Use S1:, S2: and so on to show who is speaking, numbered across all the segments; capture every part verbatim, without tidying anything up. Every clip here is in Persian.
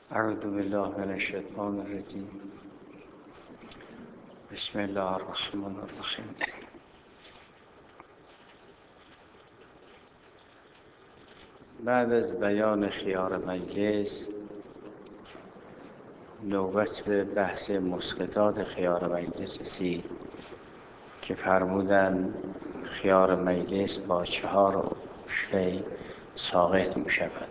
S1: اعوذ بالله من الشیطان الرجیم. بسم الله الرحمن الرحیم. بعد از بیان خیار مجلس نوبت به بحث مسقطات خیار مجلس رسید که فرمودن خیار مجلس با چهار شی ساقط می شود.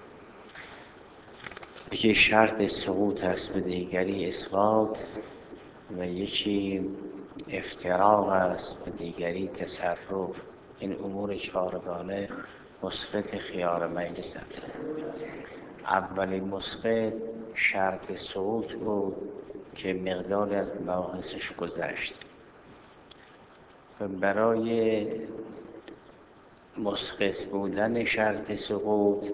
S1: یکی شرط سقوط است، به دیگری اسقاط، و یکی افتراق است، به دیگری تصرف. این امور چهارگانه مسقط خیار مجلس است. اولی مسقط شرط سقوط بود که مقداری از مباحثش گذشت. و برای مسقط بودن شرط سقوط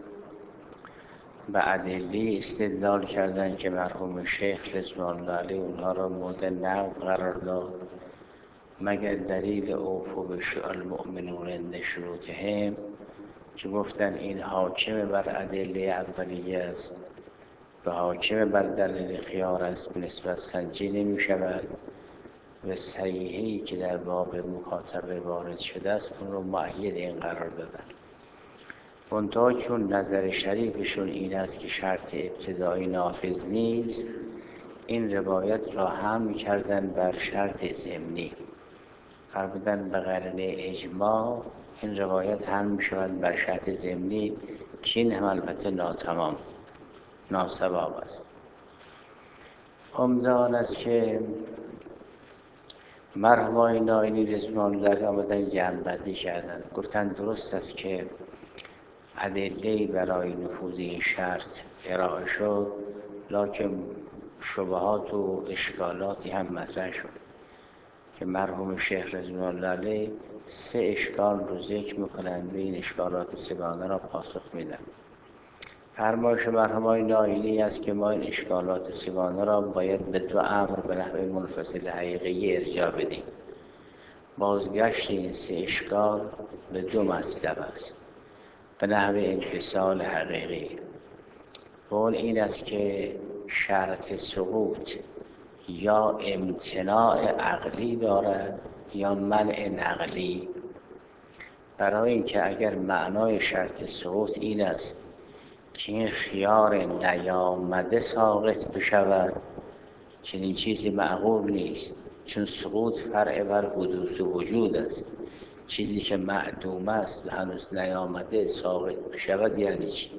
S1: به ادله استدلال کردن که مرحوم شیخ رضوان الله علیه اونها را مورد نقد قرار داد، مگر دلیل اوفوا بالمؤمنون عند شروطهم، که گفتن این حاکم بر ادله اولیه است و حاکم بر دلیل خیار است، به نسبت سنجی نمی شود و صحیحی که در باب مکاتبه وارد شده است اون رو مؤید این قرار دادن. منتها چون نظر شریفشون این است که شرط ابتدایی نافذ نیست، این روایت را حمل کردن بر شرط ضمنی. فرمودن به قرینه اجماع این روایت حمل می شود بر شرط ضمنی که این هم البته ناتمام ناسباب است. عمده آن است که مرحوم نائینی رضوان الله علیه آمدن جمع‌بندی کردند. گفتند درست است که ادله‌ای برای نفوذ این شرط ارائه شد، لکن شبهات و اشکالاتی هم مطرح شد که مرحوم شیخ رضوان الله علیه سه اشکال رو ذکر میکنند و این اشکالات سگانه را پاسخ میدن. فرمایش مرحوم نائینی است که ما این اشکالات سگانه را باید به دو امر به نحو منفصل حقیقی ارجاع بدیم. بازگشت این سه اشکال به دو مطلب است به نحو انفصال حقیقی، و اون این است که شرط سقوط یا امتناع عقلی دارد یا منع نقلی. برای اینکه اگر معنای شرط سقوط این است که این خیار نیامده ساقط بشود، چنین چیزی معقول نیست، چون سقوط فرع بر حدوث و وجود است. چیزی که معدوم است و هنوز نیامده ساقط بشود یعنی چی؟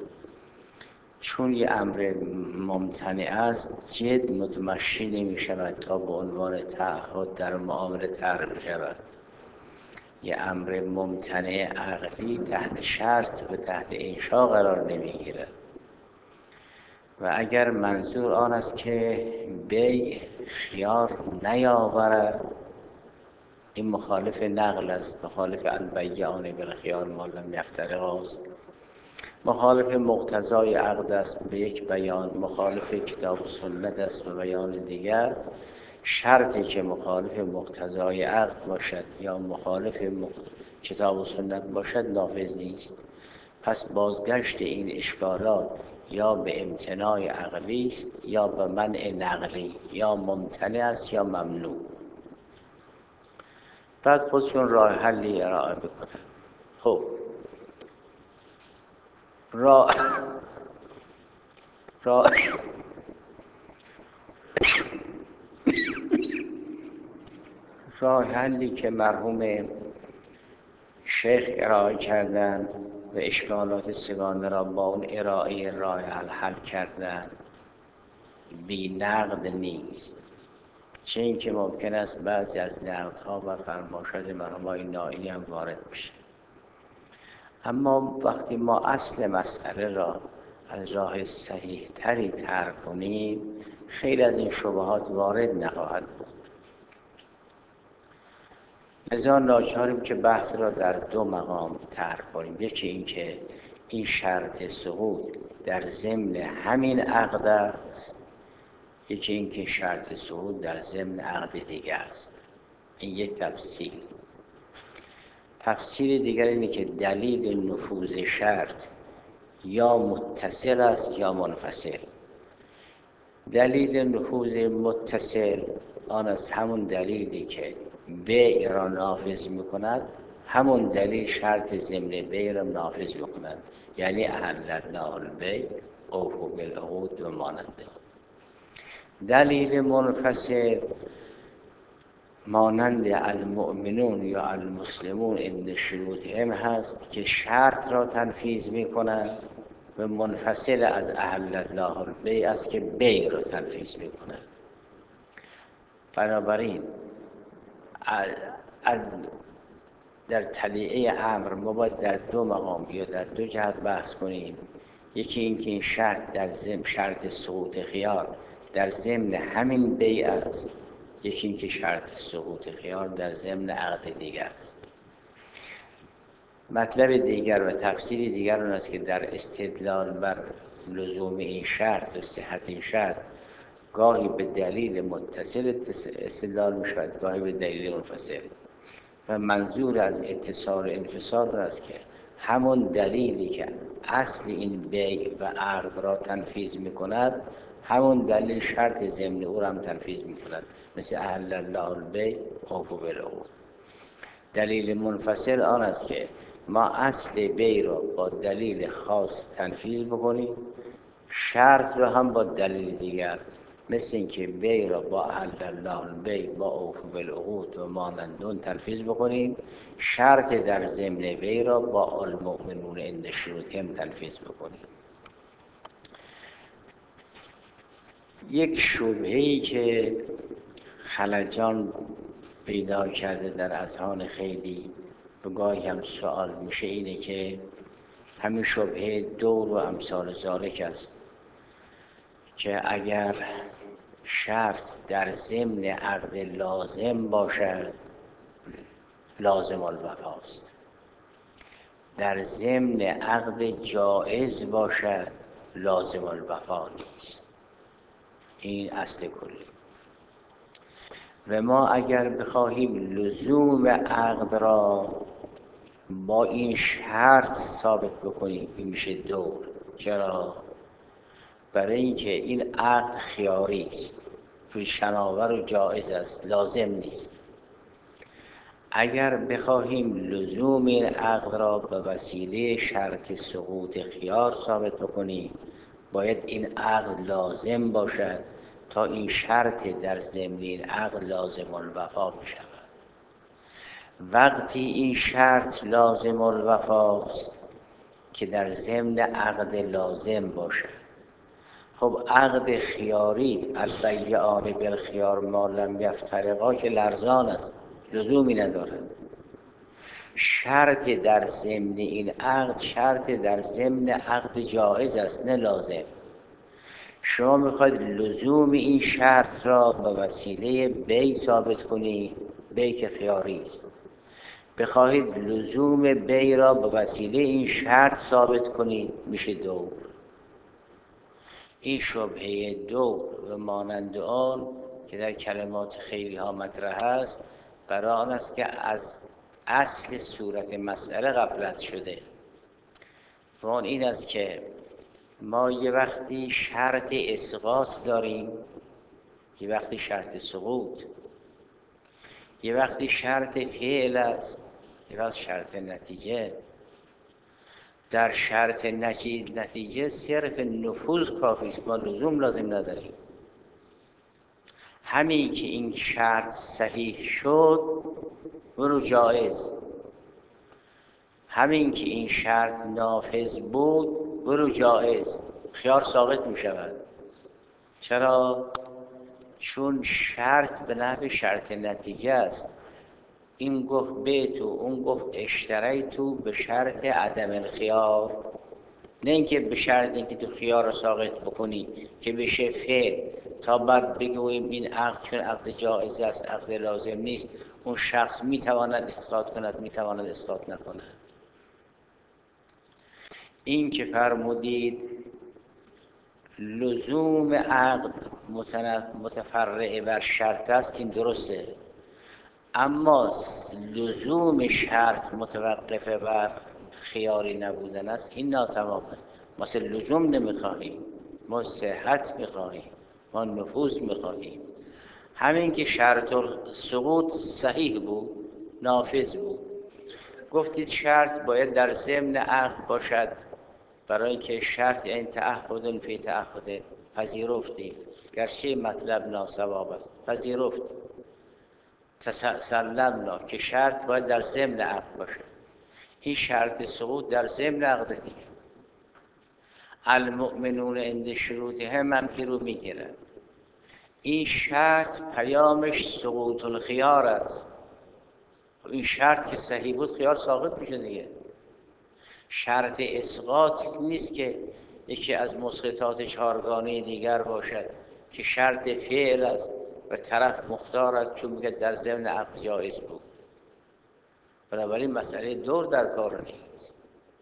S1: چون یه امر ممتنع است، جد متمشی نمی شود تا به عنوان تعهد در معامله طرح بشود. یه امر ممتنع عقلی تحت شرط و تحت انشاء قرار نمی گیرد. و اگر منظور آن است که بیع خیار نیاورد، این مخالف نقل است، مخالف البیعان بالخیار ما لم یفترقا است، مخالف مقتضای عقد است به یک بیان، مخالف کتاب و سنت است به بیان دیگر. شرطی که مخالف مقتضای عقد باشد یا مخالف مق... کتاب و سنت باشد نافذ نیست. پس بازگشت این اشکالات یا به امتناع عقلی است یا به منع نقلی، یا ممتنع است یا ممنوع. بعد خودشون راه حلی ارائه بکنن. خب راه راه راه حلی که مرحوم شیخ ارائه کردن و اشکالات سگانه را با اون ارائه راه حل حل کردن بی نقد نیست، چه این که ممکن است بعضی از نقدها و فرمایشات مرحوم نائینی هم وارد بشه. اما وقتی ما اصل مسئله را از راه صحیح تری طرح کنیم، خیلی از این شبهات وارد نخواهد بود. لذا ناچاریم که بحث را در دو مقام طرح کنیم. یکی این که این شرط سقوط در ضمن همین عقد است، یکی این که شرط سقوط در ضمن عقد دیگه است. این یک تفصیل. تفسیر دیگر اینه که دلیل نفوذ شرط یا متصل است یا منفصل. دلیل نفوذ متصل آن است همون دلیلی که بیع را نافذ میکند، همون دلیل شرط ضمن بیع را نافذ میکند، یعنی احل الله البیع اوفوا بالعقود و مانند. دلیل منفصل مانند المؤمنون یا المسلمون عند شروطهم هست که شرط را تنفیذ میکنند و منفصل از احل الله البیع است که بیع را تنفیذ میکنند. بنابراین از در طلیعه امر ما باید در دو مقام یا در دو جهت بحث کنیم. یکی این که این شرط در ضمن شرط سقوط خیار در ضمن همین بیع است، یکی این که شرط سقوط خیار در ضمن عقد دیگر است. مطلب دیگر و تفسیر دیگر اون است که در استدلال بر لزوم این شرط و صحت این شرط گاهی به دلیل متصل استدلال می شود، گاهی به دلیل منفصل، و منظور از اتصال و انفصال است که همون دلیلی که اصل این بیع و عقد را تنفیذ می کند، همون دلیل شرط ضمن او را هم تنفیذ می کند، مثل احل الله البیع اوفوا بالعقود. دلیل منفصل آن است که ما اصل بیع را با دلیل خاص تنفیذ بکنیم، شرط را هم با دلیل دیگر، مثل اینکه بیع را با احل الله البیع با اوفوا بالعقود و مانندون تنفیذ بکنیم، شرط در ضمن بیع را با المؤمنون عند شروطهم تنفیذ بکنیم. یک شبهه‌ای که خلجان پیدا کرده در اذهان خیلی و گاهی هم سوال میشه اینه که همین شبهه دور و امثال ذالک است که اگر شرط در ضمن عقد لازم باشد لازم الوفاست، در ضمن عقد جائز باشد لازم الوفا نیست. این اصل کلی. و ما اگر بخواهیم لزوم عقد را با این شرط ثابت بکنیم این میشه دور. چرا؟ برای اینکه این عقد خیاری است، شناور و جایز است، لازم نیست. اگر بخواهیم لزوم این عقد را به وسیله شرط سقوط خیار ثابت بکنیم، باید این عقد لازم باشد تا این شرط در ضمن این عقد لازم الوفا بشود. وقتی این شرط لازم الوفاست که در ضمن عقد لازم باشد، خب عقد خیاری البیعان بالخیار ما لم یفترقا که لرزان است، لزومی ندارد. شرط در ضمن این عقد شرط در ضمن عقد جائز است، نه لازم. شما میخواید لزوم این شرط را به وسیله بیع ثابت کنید، بیع که خیاری است. بخواهید لزوم بیع را به وسیله این شرط ثابت کنید، میشه دور. این شبهه دور و مانند آن که در کلمات خیلی ها مطرح است، برای آن است که از اصل صورت مسئله غفلت شده. و آن این است که ما یه وقتی شرط اسقاط داریم، یه وقتی شرط سقوط، یه وقتی شرط فعل است، یه وقت شرط نتیجه. در شرط نتیجه صرف نفوذ کافی است، ما لزوم لازم نداریم. همین که این شرط صحیح شد برو جایز، همین که این شرط نافذ بود برو جایز، خیار ساقط می شود. چرا؟ چون شرط به نحو شرط نتیجه است. این گفت بیتو، اون گفت اشتریتو به شرط عدم الخیار، نه اینکه به شرط اینکه تو خیار رو ساقط بکنی که بشه فعل تا بعد بگوییم این عقد چون عقد جائز است عقد لازم نیست، اون شخص میتواند اسقاط کند میتواند اسقاط نکند. این که فرمودید لزوم عقد متفرع بر شرط است، این درسته، اما لزوم شرط متوقف بر خیاری نبودن است، این ناتمامه. ما اصلا لزوم نمیخواهیم، ما صحت میخواهیم، ما نفوذ میخواهیم. همین که شرط سقوط صحیح بود، نافذ بود. گفتید شرط باید در ضمن عقد باشد، برای که شرط این تعهد فی تعهد، پذیرفتیم گرچه مطلب ناصواب است، پذیرفت تسلمنا که شرط باید در ضمن عقد باشد. این شرط سقوط در ضمن عقد دیگه. المؤمنون عند شروطهم هم این رو میگیرن. این شرط پیامش سقوط الخیار است. این شرط که صحیح بود خیار ساقط میشه دیگه. شرط اسقاط نیست که یکی از مسقطات چهارگانه دیگر باشد که شرط فعل است و طرف مختار است چون میگه در ضمن عقد جایز بود. بنابراین مسئله دور در کار نیست.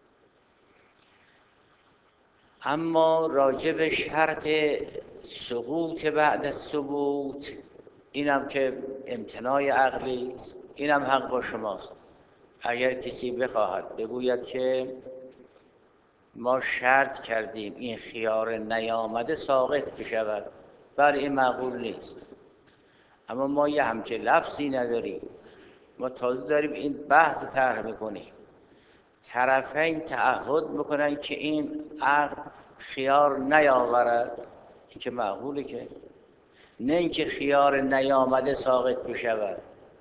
S1: اما راجب شرط سقوط بعد از ثبوت، اینم که امتناع عقلی است، اینم حق با شماست. اگر کسی بخواهد بگوید که ما شرط کردیم این خیار نیامده ساقط بشود، بله این معقول نیست، اما ما یه همچه لفظی نداریم. ما تازه داریم این بحث طرح میکنیم، طرفین تعهد میکنن که این عقد خیار نیاورد، این که معقوله که نه اینکه خیار نیامده ساقط بشود.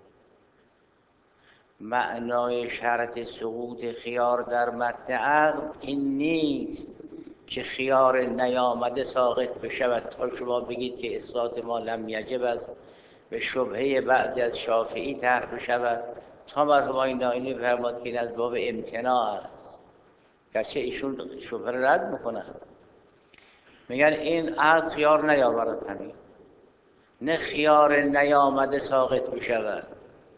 S1: معنای شرط سقوط خیار در متن عقد این نیست که خیار نیامده ساقط بشود تا شما بگید که اسقاط ما لم یجب است، به شبهه بعضی از شافعی طرح بشود، تا مرحوم آقای نائینی فرمود که این از باب امتناع است. گرچه ایشون شبهه رد میکنن، میگن این عقد خیار نیاورد، همین نه خیار نیامده ساقط بشود.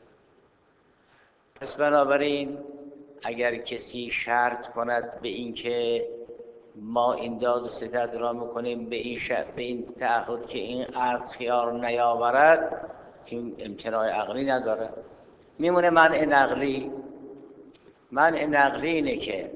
S1: پس بنابراین اگر کسی شرط کند به این که ما این داد و ستد را میکنیم به این شرط، به این تعهد که این عقد خیار نیاورد، این امتناع عقلی ندارد. میمونه منع نقلی. منع نقلی اینه که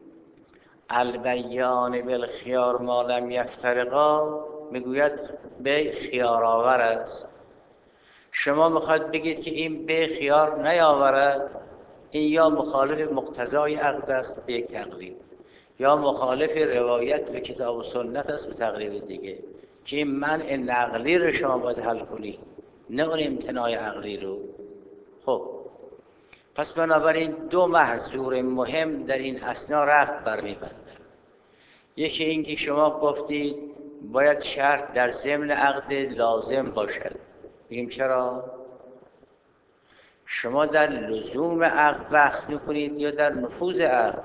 S1: البیان بالخیار ما لم یفترقا، میگوید به خیار آور است. شما میخواد بگید که این به خیار نیاورد، این یا مخالف مقتضای عقد است به یک تقریب، یا مخالف روایت به کتاب و سنت است به تقریب دیگه، که این منع نقلی رو شما باید حل کنی، نه اون امتناع عقلی رو. خب پس بنابراین دو محظور مهم در این اثنا رفت برمیبندن. یکی این که شما گفتید باید شرط در ضمن عقد لازم باشد. بگیم چرا؟ شما در لزوم عقد بحث میکنید یا در نفوذ عقد؟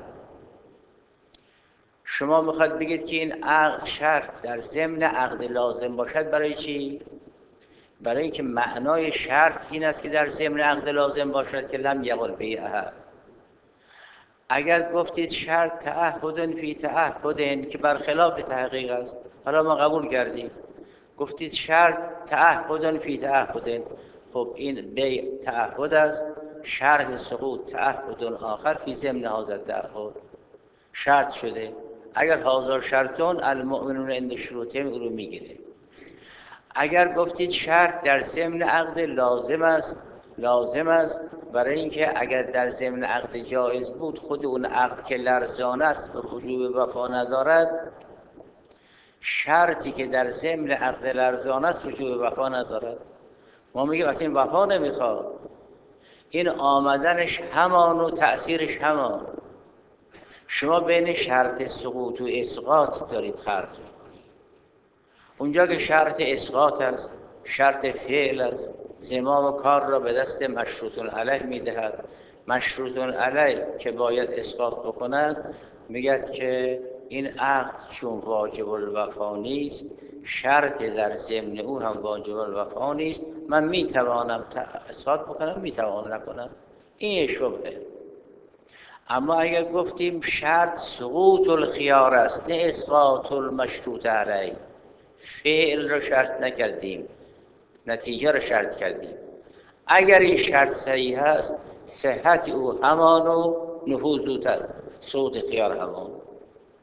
S1: شما میخواد بگید که این عقد شرط در ضمن عقد لازم باشد. برای چی؟ برای اینکه معنای شرط این است که در ضمن عقد لازم باشد که لم یقل به احد. اگر گفتید شرط تعهد فی تعهد که برخلاف تحقیق است، حالا ما قبول کردیم. گفتید شرط تعهد فی تعهد، خب این به تعهد است، شرط سقوط تعهد آخر فی ضمن هذا التعهد شرط شده. اگر هذا شرطون المؤمنون عند شروطهم او رو میگیره. اگر گفتید شرط در ضمن عقد لازم است، لازم است برای اینکه اگر در ضمن عقد جایز بود خود اون عقد که لرزانه است و وجوب وفا ندارد، شرطی که در ضمن عقد لرزانه است وجوب وفا ندارد. ما میگیم اصلا این وفا نمیخواد، این آمدنش همان و تأثیرش همان. شما بین شرط سقوط و اسقاط دارید خلط میکنید. اونجا که شرط اسقاط است، شرط فعل است، زمام کار را به دست مشروط علیه میدهد. مشروط علیه که باید اسقاط بکند میگد که این عقد چون واجب الوفا نیست، شرط در ضمن او هم واجب الوفا نیست، من میتوانم اسقاط بکنم، میتوانم نکنم. این شبهه. اما اگر گفتیم شرط سقوط الخیار است نه اسقاط المشروط علیه، فعل رو شرط نکردیم، نتیجه رو شرط کردیم. اگر این شرط صحیح است، صحت او همان و نفوذ او سقوط خیار همان.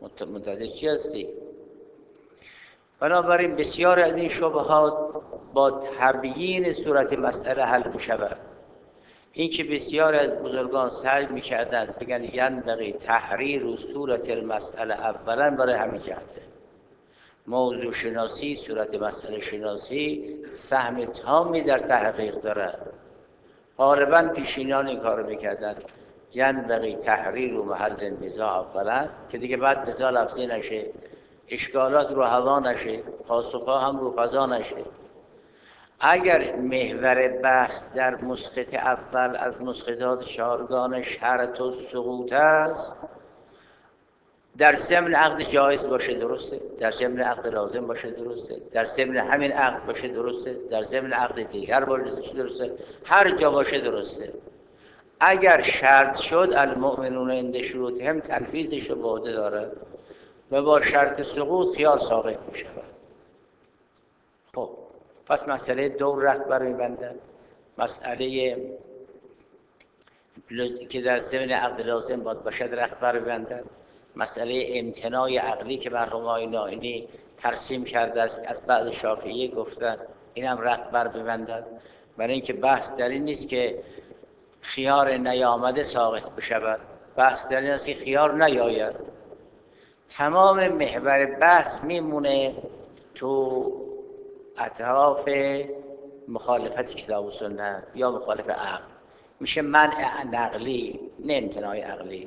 S1: متوجه چی هستی؟ بنابراین بسیار از این شبهات با تبیین صورت مسئله حل می شود. این که بسیار از بزرگان سعی می کردن بگن ینبغی تحریر و صورت المسئله اولا، برای همین جهته موضوع شناسی، صورت مسئله شناسی سهم تامی در تحقیق دارد. غالبا پیشینان این کارو میکردن، ینبغی تحریر و محل نزاع اولا، که دیگه بعد نزاع لفظی نشه، اشکالات رو هوا نشه، پاسخها هم رو فضا نشه. اگر محور بحث در مسقط اول از مسقطات چهارگان شرط و سقوط است، در ضمن عقد جایز باشه درسته، در ضمن عقد لازم باشه درسته، در ضمن همین عقد باشه درسته، در ضمن عقد دیگر باشه درسته، هر جا باشه درسته. اگر شرط شد المؤمنون عند شروطهم تنفیذش رو به عهده داره و با شرط سقوط خیار ساقط می شود. خب پس مسئله دور رخت بر می‌بندد، مسئله که در ضمن عقد لازم باید باشد رخت بر می‌بندد، مسئله امتناع عقلی که مرحوم آقای نائینی ترسیم کرده است از بعض شافعی گفتن، این هم رخت بر می‌بندد. برای اینکه بحث در این نیست که خیار نیامده ساقط بشود، بحث در این است که خیار نیاید. تمام محور بحث میمونه تو اطراف مخالفت کتاب و سنت یا مخالف عقل، میشه منع نقلی نه امتناع عقلی.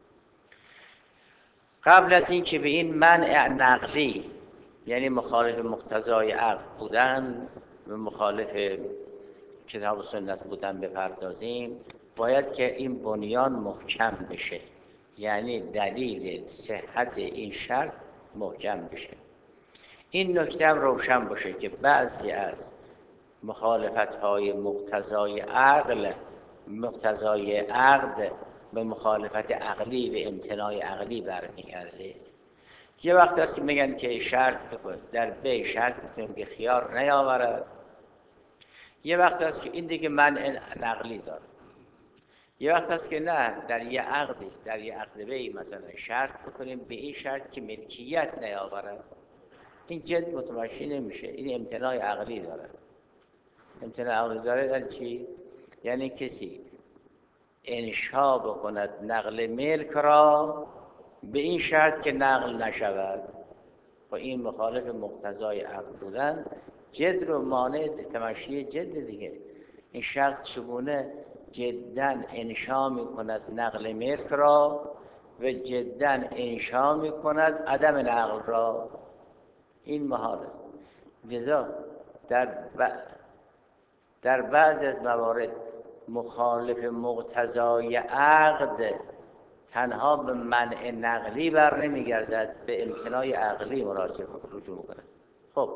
S1: قبل از این که به این منع نقلی یعنی مخالف مقتضای عقل بودن و مخالف کتاب و سنت بودن بپردازیم، باید که این بنیان محکم بشه، یعنی دلیل صحت این شرط محکم بشه. این نکته هم روشن باشه که بعضی از مخالفت‌های مقتضای عقل مقتضای عقد به مخالفت عقلی به امتناع عقلی برمیگرده. یه وقت هست میگن که شرط بکن در بی شرط میکنیم که خیار نیاورد، یه وقت هست که این دیگه منع نقلی داره، یه وقت هست که نه در یه عقدی در یه عقد بی مثلا شرط بکنیم به این شرط که ملکیت نیاورد، این جد متمشی نمیشه، این امتناع عقلی داره. امتناع عقلی داره در چی؟ یعنی کسی انشا بکند نقل ملک را به این شرط که نقل نشود، و این مخالف مقتضای عقل بودن جد رو مانع تمشی جد دیگه. این شخص چگونه جداً انشا میکند نقل ملک را و جداً انشا میکند عدم نقل را، این محال است. لذا در ب... در بعض از موارد مخالف مقتضای عقد تنها به منع نقلی بر نمیگردد، به امتناع عقلی مراجعه رجوع میکند. خب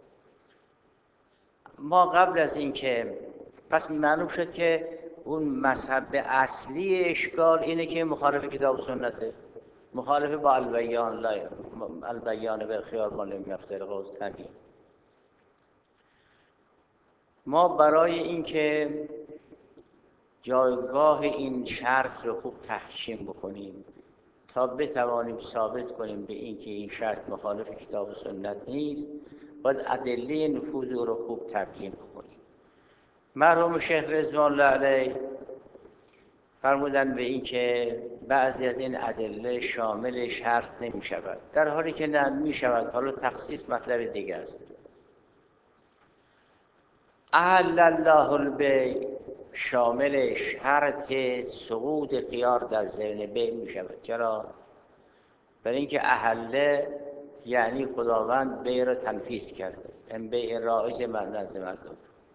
S1: ما قبل از این که پس معلوم شد که اون مذهب اصلی اشکال اینه که مخالف کتاب و سنته، مخالف با البیان لا البیان بالخیار ما لم یفترق و طبیعی. ما برای اینکه جایگاه این شرط رو خوب تحکیم بکنیم تا بتوانیم ثابت کنیم به اینکه این شرط مخالف کتاب و سنت نیست، باید ادله نفوذ رو خوب تبیین بکنیم. مرحوم شیخ رضوان الله علیه فرمودن به این که بعضی از این ادله شامل شرط نمی شود، در حالی که نه می شود. حالا تخصیص مطلب دیگه است. احل الله البیع شامل شرط سقوط خیار در ضمن بیع می شود. چرا؟ برای اینکه احله یعنی خداوند بیع را تنفیذ کرده، این بیع رایج نزد مردم.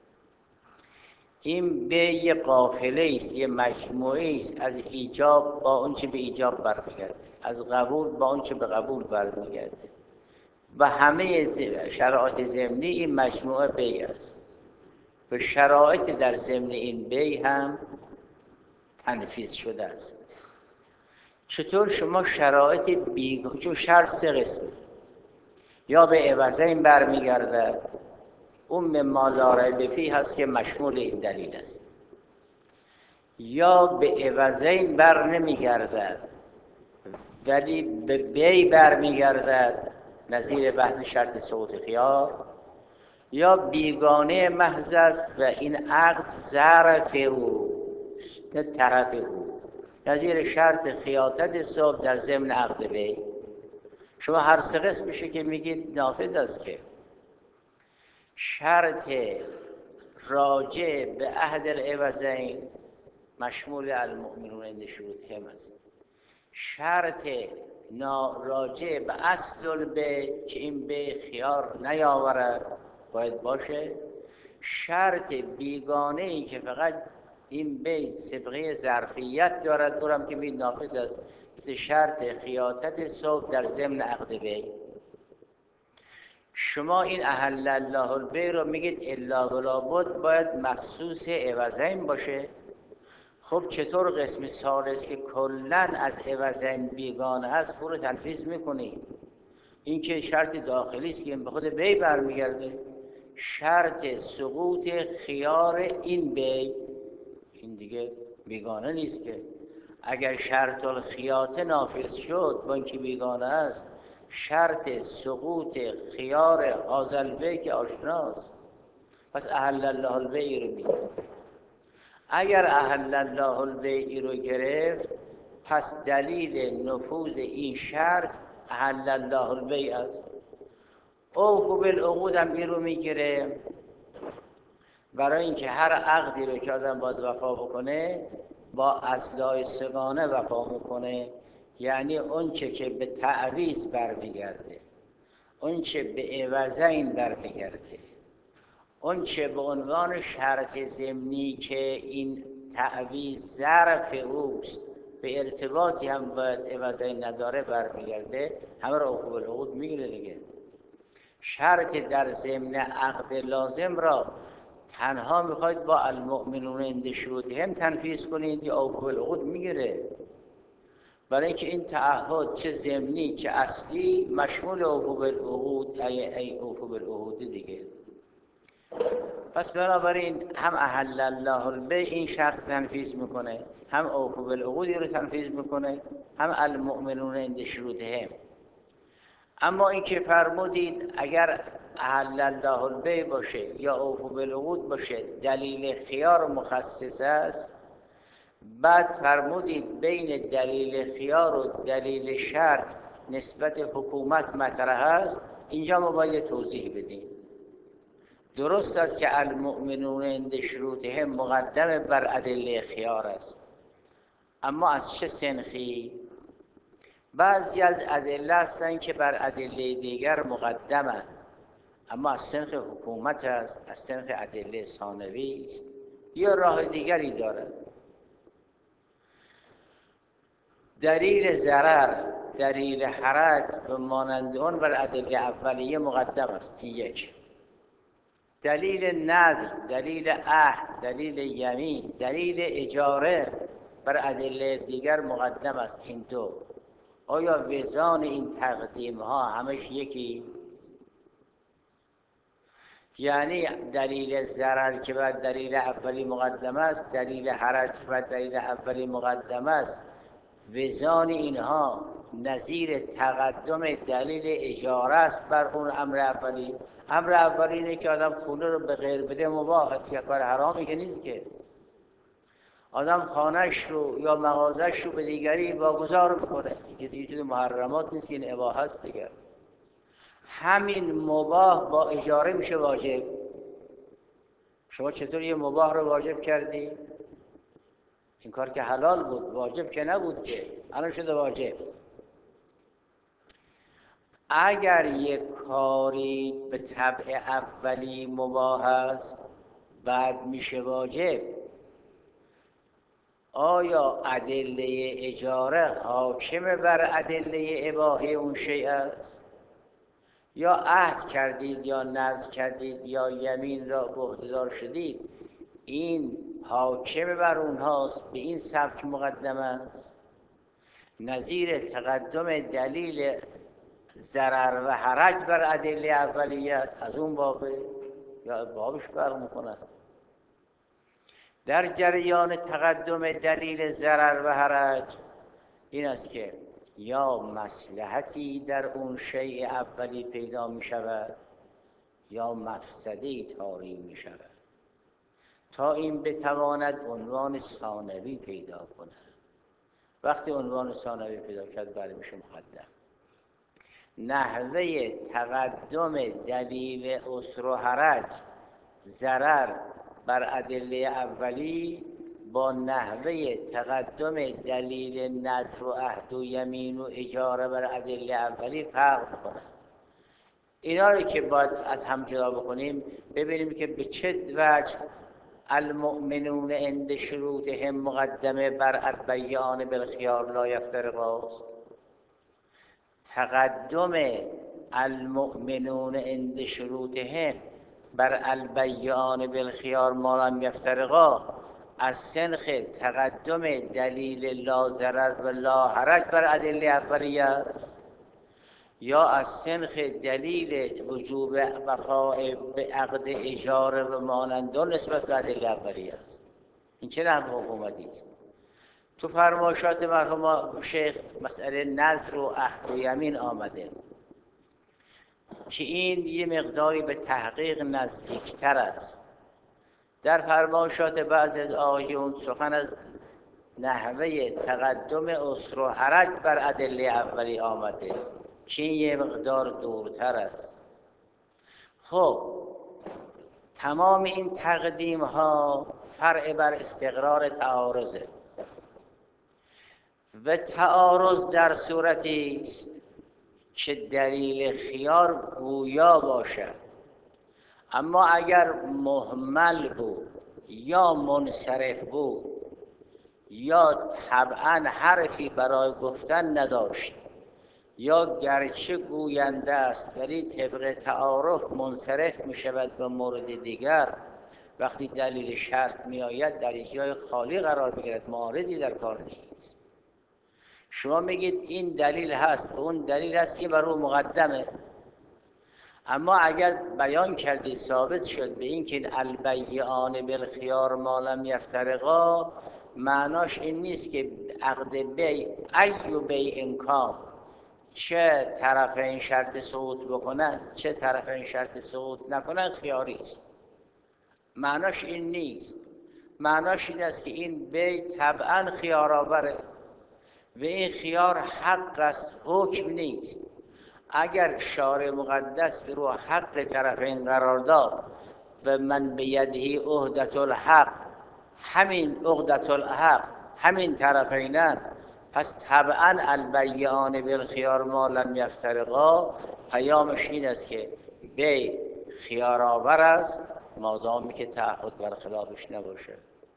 S1: این بیع یه قافله است، یه مجموعه است از ایجاب با اون چه به ایجاب برمیگرده، از قبول با اون چه به قبول برمیگرده و همه شرایط ضمنی این مجموعه بیع است و شرایط در ضمن این بیع هم تنفیذ شده است. چطور شما شرایط بیگانه، چون شرط سه قسمه، یا به عوضین برمیگرده، اون مما لا ریب فیه هست که مشمول این دلیل است، یا به عوضین بر نمیگرده ولی به بی برمیگردد، نظیر بحث شرط سقوط خیار، یا بیگانه محض است و این عقد ظرف او نه طرف او، نظیر شرط خیاطت صبح در ضمن عقد بی. شما هر سه قسمشه که میگید نافذ است که شرط راجع به عهد العوضین مشمول المؤمنون عند شروطهم است، شرط راجع به اصل البیع که این بیع خیار نیاورد باید باشه، شرط بیگانه ای که فقط این بیع سابقه ظرفیت دارد اونم که بید نافذ است، مثل شرط خیاطت صبح در ضمن عقد بیع. شما این احل الله البیع رو میگید الا ولا بد باید مخصوص عوضین باشه. خب چطور قسم ثالث که کلا از عوضین بیگانه است او رو تنفیذ میکنید؟ این که شرط داخلی است که به خود بی برمیگرده، شرط سقوط خیار این بی، این دیگه بیگانه نیست که. اگر شرط الخیاطه نافذ شد با اینکه بیگانه است، شرط سقوط خیار هذا البیع که آشناست. پس احل الله البیع رو میگه. اگر احل الله البیع رو گرفت پس دلیل نفوذ این شرط احل الله البیع است. اوفوا بالعقود هم این رو میگیره برای اینکه هر عقدی رو که آدم باید وفا بکنه با اصلای سگانه وفا میکنه، یعنی اون چه که به تعویض برمیگرده، اون چه به عوضین برمیگرده، اون چه به عنوان شرط ضمنی که این تعویض ظرف اوست به ارتباطی هم باید عوضین نداره برمیگرده، همه رو اوفوا بالعقود میگیره دیگه. شرط در ضمن عقد لازم را تنها میخواید با المؤمنون عند شروطهم تنفیذ کنید یا اوفوا بالعقود میگیره، برای اینکه این تعهد چه ضمنی چه اصلی مشمول اوفوا بالعقود ای ای اوفوا بالعقود دیگه. پس بنابراین هم احل الله البیع این شرط تنفیذ میکنه، هم اوفوا بالعقود رو تنفیذ میکنه، هم المؤمنون عند شروطهم. اما این که فرمودید اگر احل الله البیع باشه یا اوفوا بالعقود باشه دلیل خیار مخصص است، بعد فرمودید بین دلیل خیار و دلیل شرط نسبت حکومت مطرح است، اینجا ما باید توضیح بدیم. درست است که المؤمنون عند شروطهم مقدم بر ادله خیار است، اما از چه سنخی؟ بعضی از ادله هستند که بر ادله دیگر مقدمند، اما از سنخ حکومت است، از سنخ ادله ثانوی است یا راه دیگری دارد. دلیل ضرر، دلیل حرج و مانند آن بر ادله اولیه مقدم است، این یک. دلیل نذر، دلیل عهد، دلیل یمین، دلیل اجاره بر ادله دیگر مقدم است، این دو. آیا وزان این تقدیم ها همش یکی؟ یعنی دلیل ضرر که بر دلیل اولی مقدم است، دلیل حرج که بر دلیل اولی مقدم است، وزان اینها نظیر تقدم دلیل اجاره است بر اون امر اولی. امر اولی اینه که آدم خونه رو به غیر بده مباهه، که کار حرامی که نیست که. آدم خانهش رو یا مغازش رو به دیگری واگذار میکنه، این که دیگه جز محرمات نیست، این اباحه است دیگه. همین مباح با اجاره میشه واجب. شما چطور یه مباح رو واجب کردی؟ این کار که حلال بود، واجب که نبود که، الان شده واجب. اگر یک کاری به طبع اولی مباح است بعد میشه واجب، آیا ادله اجاره حاکم بر ادله اباحه اون شیء است؟ یا عهد کردید یا نذر کردید یا یمین را به عهده‌دار شدید، این حاکم بر اونهاست، به این سبک مقدم است. نظیر تقدم دلیل ضرر و حرج بر ادله اولیه است، از اون بابه یا بابش فرق میکنه. در جریان تقدم دلیل ضرر و حرج این است که یا مصلحتی در اون شیء اولی پیدا می شود یا مفسده‌ای طاری می شود تا این بتواند عنوان ثانوی پیدا کند. وقتی عنوان ثانوی پیدا کرد برای میشه مقدم. نحوه تقدم دلیل عسر و حرج ضرر بر ادله اولی با نحوه تقدم دلیل نذر و عهد و یمین و اجاره بر ادله اولی فرق میکنه. اینا رو که باید از هم جدا بکنیم ببینیم که به چه وجه المؤمنون عند شروطهم مقدمه بر البیعان بالخیار لا یفترقاست. تقدم المؤمنون عند شروطهم بر البیعان بالخیار ما لم یفترقا از سنخ تقدم دلیل لا ضرر و لا حرج بر ادله اولیه است یا از سنخ دلیل وجوب وفاء به عقد اجاره و مانند نسبت به ادله اولیه است. این چه نحو حکومتی است؟ تو فرمایشات مرحوم شیخ مسئله نذر و عهد و یمین آمده که این یه مقداری به تحقیق نزدیکتر است. در فرمایشات بعضی از آقایون سخن از نحوه تقدم عسر و حرج بر ادله اولی آمده که این یه مقدار دورتر است. خب تمام این تقدیم ها فرع بر استقرار تعارضه و تعارض در صورتی است که دلیل خیار گویا باشد، اما اگر مهمل بود یا منصرف بود یا طبعا حرفی برای گفتن نداشت یا گرچه گوینده است ولی طبق تعارف منصرف می شود به مورد دیگر، وقتی دلیل شرط می آید در جای خالی قرار بگیرد، معارضی در کار نیست. شما میگید این دلیل هست اون دلیل هست این بر او مقدمه، اما اگر بیان کردی ثابت شد به این که البیعان بالخیار ما لم یفترقا، معناش این نیست که عقد بیع ای بیع انکام چه طرفین شرط سقوط بکنن چه طرفین شرط سقوط نکنن خیاری است. معناش این نیست. معناش این است که این بیع طبعا خیارآوره و این خیار حق است، حکم نیست. اگر شارع مقدس به رو حق طرفین قرار داد و من به یدهی عهدة الحق، همین عقدة الحق همین طرفینن، پس طبعا البیعان بالخیار ما لم یفترقا پیامش این است که بیع خیارآور است مادامی که تعهد بر خلافش نباشه.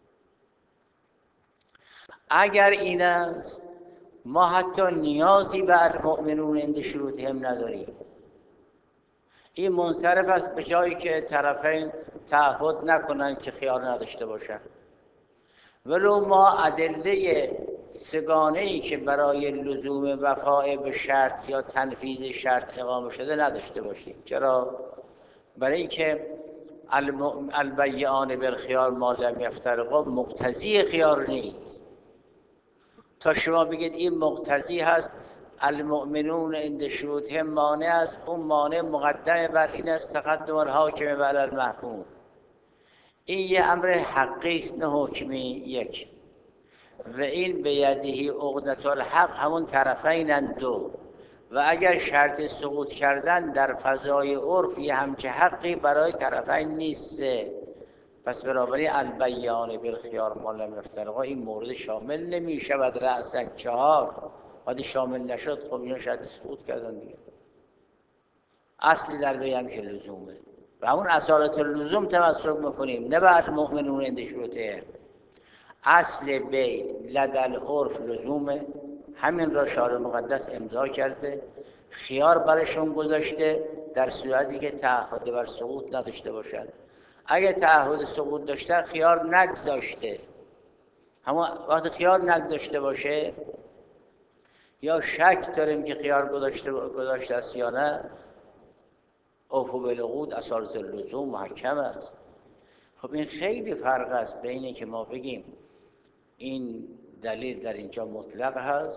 S1: اگر این است ما حتی نیازی به المؤمنون عند شروطهم نداریم. این منصرف است به جایی که طرفین تعهد نکنن که خیار نداشته باشن، ولو ما ادله سگانه‌ای که برای لزوم وفای به شرط یا تنفیذ شرط اقامه شده نداشته باشیم. چرا؟ برای اینکه البیعان بالخیار ما لم یفترقا مقتضی خیار نیست. تا شما بگید این مقتضی هست المؤمنون عند شروطهم مانع است، اون مانع مقدم بر این است تقدم الحاکم بر المحکوم. این یه امر حقی است نه حکمی. یک و این به یدهی عقدة الحق همون طرفینند دو، و اگر شرط سقوط کردن در فضای عرف یه همچه حقی برای طرفین نیست. پس بنابراین البیعان بالخیار ما لم یفترقا این مورد شامل نمی شود. رأساً چهار وقتی شامل نشد خب اینا شرط سقوط کردن دیگه. اصلی در بیع هم که لزومه و همون اصالت اللزوم تمسک میکنیم، نه بعد مؤمنون عند شروطهم. اصل بیع لدى العرف لزومه، همین را شارع مقدس امضا کرده، خیار برشون گذاشته در صورتی که تعهد بر سقوط نداشته باشند. اگه تعهد سقوط داشته خیار نگذاشته، اما وقتی خیار نگذاشته باشه یا شک داریم که خیار گذاشته گذاشته است یا نه، اوفوا بالعقود اصالت اللزوم محکم است. خب این خیلی فرق است بین که ما بگیم این دلیل در اینجا مطلق هست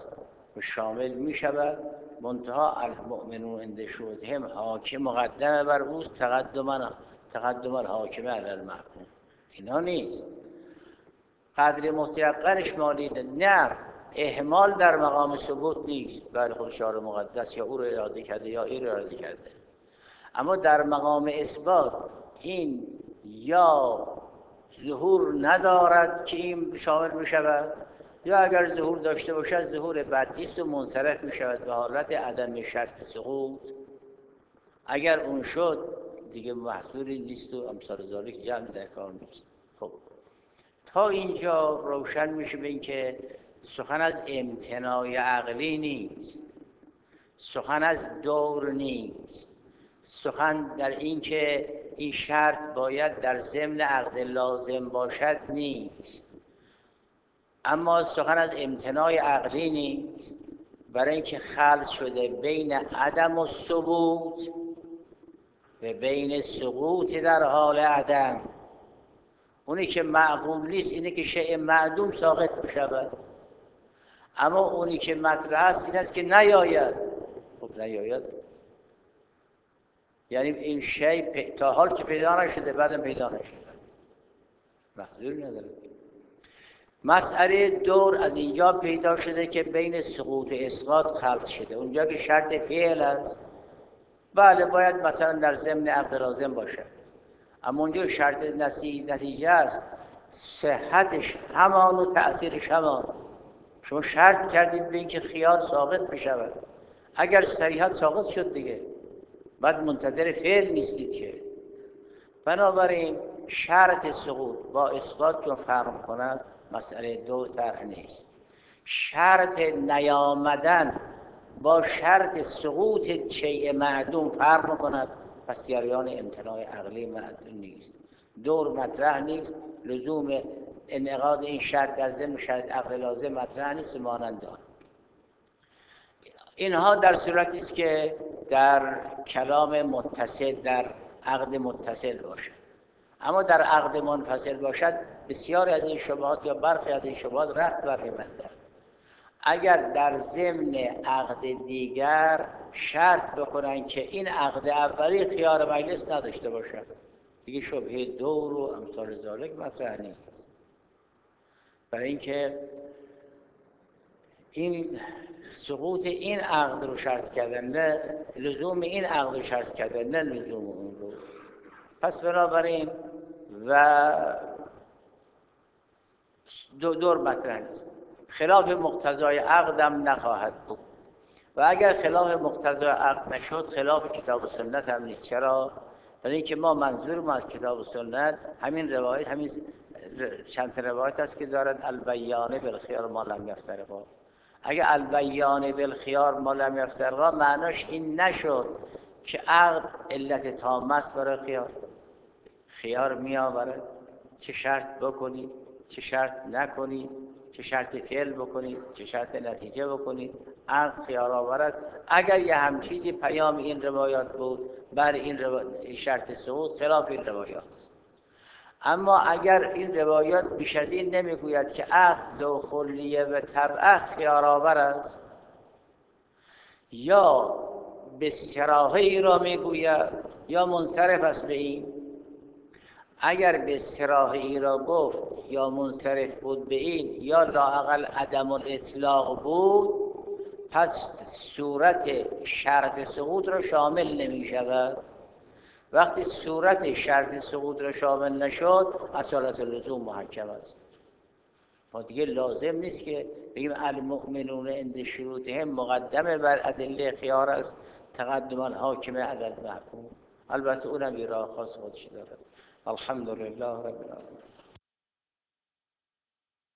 S1: شامل می شود. منتها المؤمنون عند شهودهم حاکم مقدمه بر اوست تقدم تقدم الحاکم علی المحکوم. اینا نیست. قدر متیقنش مالیده. نه، اهمال در مقام ثبوت نیست. بله خود شعار مقدس یا او رو اراده کرده یا این رو اراده کرده. اما در مقام اثبات این یا ظهور ندارد که این شامل می شود، یا اگر ظهور داشته باشد ظهور بدعی است و منصرف می شود به حالت عدم شرط سقوط. اگر اون شد دیگه محصولی نیست و امثال ذالک جمع در کار نیست. خب تا اینجا روشن میشه به این که سخن از امتناع عقلی نیست، سخن از دور نیست، سخن در این که این شرط باید در ضمن عقد لازم باشد نیست. اما سخن از امتناع عقلی نیست، برای اینکه خلط شده بین عدم و ثبوت و بین سقوط در حال عدم. اونی که معقول نیست اینه که شیء معدوم ساقط بشود، اما اونی که مطرح است این است که نیاید. خب نیاید یعنی این شیء تا حال که پیدا نشده بعدم پیدا نشده، محذوری نداره. مسئله دور از اینجا پیدا شده که بین سقوط و اسقاط خلط شده. اونجا که شرط فعل است بله باید مثلا در ضمن عقد لازم باشه، اما اونجا شرط نتیجه است، صحتش همان و تأثیرش همان. شما شرط کردید به اینکه خیار ساقط بشود، اگر صحیحت ساقط شد دیگه بعد منتظر فعل نیستید که. بنابراین شرط سقوط با اسقاط چون فرق کند مسئله دور طرح نیست. شرط نیامدن با شرط سقوط شیء معدوم فرق کند، پس جریان امتناع عقلی معدوم نیست. دور مطرح نیست، لزوم انعقاد این شرط در ضمن شرط عقد لازم مطرح نیست و مانند آن. اینها در صورتی است که در کلام متصل در عقد متصل باشد. اما در عقد منفصل باشد بسیار از این شبهات یا برخی از این شبهات رخت برمی‌بندد. اگر در ضمن عقد دیگر شرط بکنن که این عقد اولی خیار مجلس نداشته باشد دیگه شبهه دور و امثال ذالک مطرح نیست. برای اینکه این سقوط این عقد رو شرط کردن، نه لزوم این عقد رو شرط کردن، نه لزوم اون رو. پس بنابراین و دور مطرح نیست. خلاف مقتضای عقدم نخواهد بود و اگر خلاف مقتضای عقد نشد خلاف کتاب و سنت هم نیست. چرا؟ برای اینکه ما منظورم از کتاب و سنت همین روایت، همین چند روایت است که دارد البیان بالخیار ما لم یفترقا. اگر البیان بالخیار ما لم یفترقا معناش این نشد که عقد علت تام است برای خیار. خیار می آورد چه شرط بکنید چه شرط نکنید، چه شرط فعل بکنید چه شرط نتیجه بکنید، عقد خیار آور است. اگر یه هم چیزی پیام این روایات بود بر این رو... شرط سقوط خلاف این روایات است. اما اگر این روایات بیش از این نمیگوید که عقد و خلیه و طبع خیار آور است یا به صراحه ای را میگوید یا منصرف است به این، اگر به صراحه ای را گفت یا منصرف بود به این یا لااقل عدم الاطلاق بود، پس صورت شرط سقوط را شامل نمی شود. وقتی صورت شرط سقوط را شامل نشد اصالت لزوم محکم است. ما دیگه لازم نیست که بگیم المؤمنون عند شروطهم مقدمه بر ادله خیار است تقدم الحاکم علی المحکوم. البته اونم یه راه خاص خودش دارد. الحمدلله رب العالمین.